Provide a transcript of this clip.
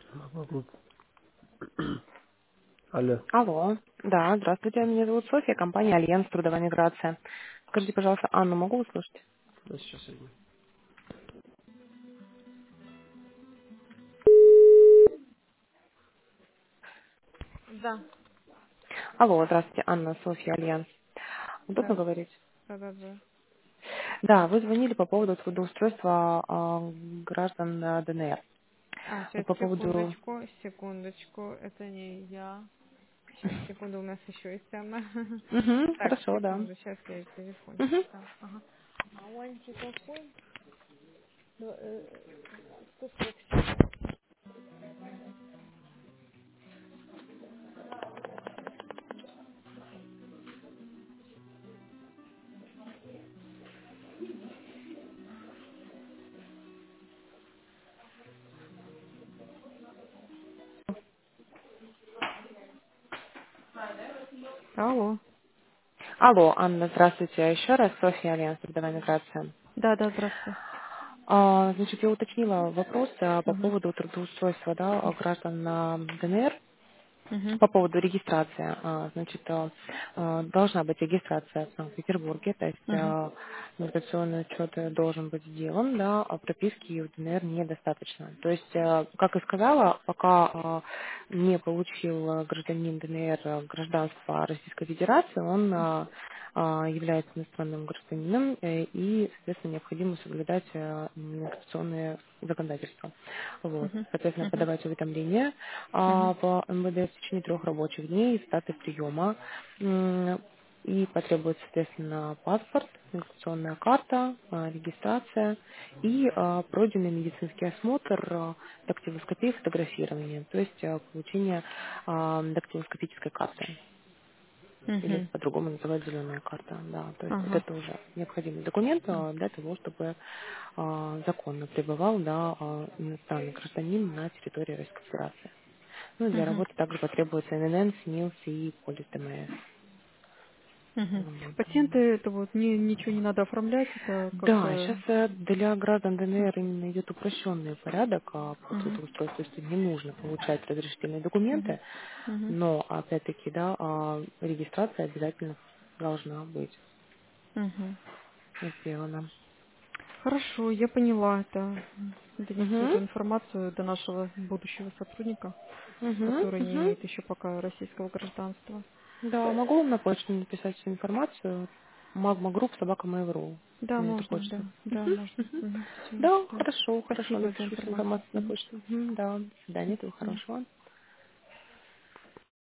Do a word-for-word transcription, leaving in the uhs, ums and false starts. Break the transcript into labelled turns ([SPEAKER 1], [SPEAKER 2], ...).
[SPEAKER 1] Могу. Алло.
[SPEAKER 2] Алло. Да, здравствуйте. Меня зовут Софья, компания Альянс Трудовая миграция. Скажите, пожалуйста, Анну могу услышать?
[SPEAKER 1] Да, сейчас я.
[SPEAKER 3] Да,
[SPEAKER 2] Алло, здравствуйте, Анна, Софья, Альянс. Удобно
[SPEAKER 3] да,
[SPEAKER 2] говорить?
[SPEAKER 3] да, да, да.
[SPEAKER 2] Да, вы звонили по поводу трудоустройства а, граждан а, ДНР.
[SPEAKER 3] А,
[SPEAKER 2] Вот
[SPEAKER 3] сейчас,
[SPEAKER 2] по поводу...
[SPEAKER 3] секундочку, секундочку, это не я. Сейчас, секунду, у нас еще есть Анна.
[SPEAKER 2] Угу,
[SPEAKER 3] Так,
[SPEAKER 2] хорошо, да.
[SPEAKER 3] секунду, сейчас я телефончик
[SPEAKER 2] Угу.
[SPEAKER 3] там. Ага. А Ваньки какой? Ну, э, сто сорок семь. Алло.
[SPEAKER 2] Алло, Анна, здравствуйте. Еще раз, Софья, Альянс Трудовая миграция.
[SPEAKER 3] Да, да, здравствуйте.
[SPEAKER 2] А, значит, я уточнила вопрос а, по
[SPEAKER 3] Угу.
[SPEAKER 2] поводу трудоустройства да, граждан а, ДНР.
[SPEAKER 3] Угу.
[SPEAKER 2] По поводу регистрации, а, значит, а, а, должна быть регистрация в Санкт-Петербурге, то есть
[SPEAKER 3] Угу.
[SPEAKER 2] а, миграционный учет э, должен быть сделан, да, а прописки в ДНР недостаточно. То есть, а, как и сказала, пока а, не получил а, гражданин ДНР а, гражданство Российской Федерации, он а, а, является иностранным гражданином э, и, соответственно, необходимо соблюдать э, миграционные законодательства. Вот.
[SPEAKER 3] Угу.
[SPEAKER 2] Соответственно,
[SPEAKER 3] Угу.
[SPEAKER 2] подавать уведомления
[SPEAKER 3] Угу.
[SPEAKER 2] а, в МВД в течение трех рабочих дней с даты приема. М, И потребуется, соответственно, паспорт, миграционная карта, а, регистрация и а, пройденный медицинский осмотр, а, дактилоскопия, фотографирование, то есть а, получение а, дактилоскопической карты или
[SPEAKER 3] Угу.
[SPEAKER 2] по-другому называют зеленая карта, да, то есть вот
[SPEAKER 3] Ага.
[SPEAKER 2] это уже необходимый документ а, для того, чтобы а, законно пребывал, да, а, иностранный гражданин на территории Российской Федерации. Ну, и для
[SPEAKER 3] Угу.
[SPEAKER 2] работы также потребуется эн эн эн, СНИЛС и полис ДМС.
[SPEAKER 3] Угу.
[SPEAKER 2] Вот.
[SPEAKER 3] Пациенты, это вот не, ничего не надо оформлять, это как
[SPEAKER 2] Да,
[SPEAKER 3] бы...
[SPEAKER 2] сейчас для граждан ДНР именно идет упрощенный порядок а, по
[SPEAKER 3] Угу.
[SPEAKER 2] трудоустройству, то есть не нужно получать разрешительные
[SPEAKER 3] Угу.
[SPEAKER 2] документы,
[SPEAKER 3] Угу.
[SPEAKER 2] но опять-таки, да, а, регистрация обязательно должна быть
[SPEAKER 3] Угу.
[SPEAKER 2] сделана.
[SPEAKER 3] Хорошо, я поняла это. Донесу
[SPEAKER 2] Угу.
[SPEAKER 3] эту информацию до нашего будущего сотрудника,
[SPEAKER 2] Угу.
[SPEAKER 3] который не
[SPEAKER 2] Угу.
[SPEAKER 3] имеет еще пока российского гражданства.
[SPEAKER 2] Да, могу вам на почту написать всю информацию. Магма Групп, собака Mail.ru.
[SPEAKER 3] Да,
[SPEAKER 2] На эту
[SPEAKER 3] можно,
[SPEAKER 2] почту.
[SPEAKER 3] да, да,
[SPEAKER 2] Мгм,
[SPEAKER 3] можно.
[SPEAKER 2] мгм.
[SPEAKER 3] Угу. Все,
[SPEAKER 2] Да,
[SPEAKER 3] да.
[SPEAKER 2] хорошо, хорошо,
[SPEAKER 3] Спасибо за
[SPEAKER 2] напишу всю
[SPEAKER 3] информацию.
[SPEAKER 2] информацию на
[SPEAKER 3] Мгм.
[SPEAKER 2] почту. Мгм, да, до свидания, всего
[SPEAKER 3] Мгм.
[SPEAKER 2] хорошего.